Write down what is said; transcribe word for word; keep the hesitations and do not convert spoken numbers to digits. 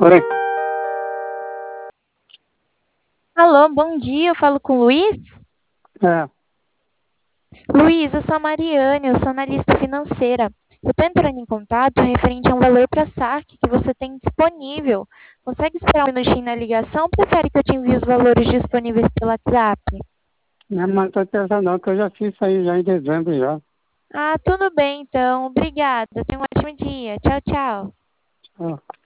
Oi, Alô, bom dia, eu falo com o Luiz? é, Luiz, eu sou a Mariane, eu sou analista financeira. Eu estou entrando em contato referente a um valor para saque que você tem disponível. Consegue esperar um minutinho na ligação ou prefere que eu te envie os valores disponíveis pelo WhatsApp? não é mais certeza não, que eu já fiz isso aí já em dezembro já. Ah, tudo bem então, obrigada. Tenha um ótimo dia. Tchau, tchau. Ó.